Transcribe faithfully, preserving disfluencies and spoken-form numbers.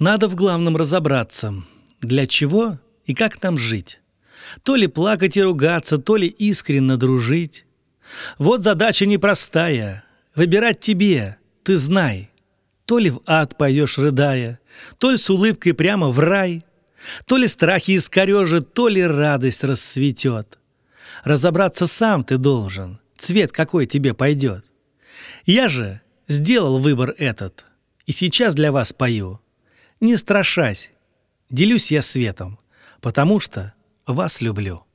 Надо в главном разобраться, для чего и как нам жить. То ли плакать и ругаться, то ли искренне дружить. Вот задача непростая. Выбирать тебе, ты знай. То ли в ад пойдешь, рыдая, то ли с улыбкой прямо в рай, то ли страхи искорежит, то ли радость расцветет. Разобраться сам ты должен, цвет какой тебе пойдет. Я же сделал выбор этот, и сейчас для вас пою. Не страшась, делюсь я светом, потому что вас люблю.